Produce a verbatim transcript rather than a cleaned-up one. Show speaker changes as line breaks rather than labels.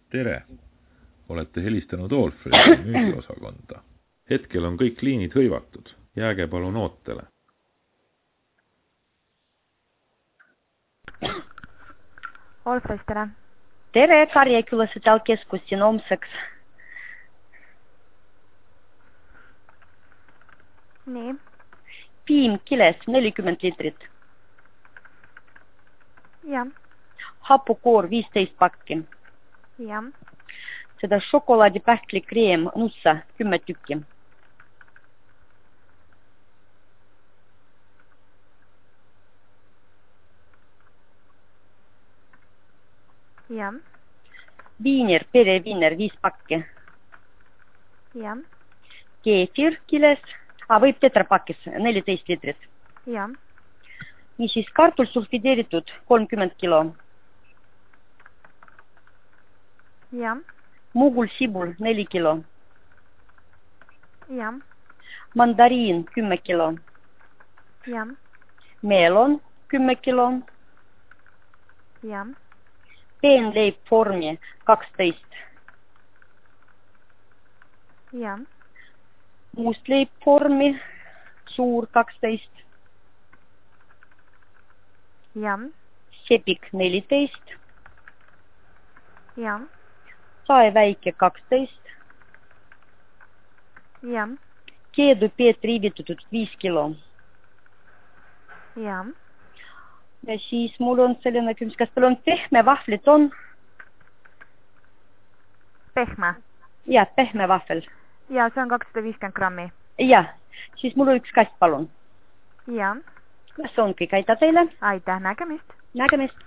Tere! Olete helistanud Allfredi müügiosakonda. Hetkel on kõik liinid hõivatud. Jääge palun ootele.
Allfred, tere!
Tere, Karjaküla Sotsiaalkeskus siin homseks.
Nii.
Piim kiles nelikümmend liitrit.
Ja.
Hapukoor viisteist pakki.
Ja.
Seda šokolaadipähkli kreem nussa kümme tükki.
Ja.
Viiner, pereviiner viis pakki.
Ja.
Keefir kiles, a, võib tetrapakis neliteist liitrit.
Ja.
Niisiis kartul sulfideeritud kolmkümmend kilo.
Ja.
Mugul sibul neli kilo.
Ja.
Mandariin kümme kilo.
Ja.
Melon kümme kilo.
Ja.
Peenleib formi kaksteist.
Ja.
Mustleib formi suur kaksteist.
Ja.
Sepik neliteist.
Ja.
Sae väike kaksteist.
Ja.
Keedu peet riivitatud viis kilo.
Ja.
Ja siis mul on selline küsimus, kas teil on pehme vahvlit on?
Pehme?
Ja, pehme vahvel.
Ja, see on kakssada viiskümmend grammi.
Ja, siis mul on üks kast, palun.
Ja.
See on kõik, aitäh teile.
Aitäh, nägemist.
Nägemist.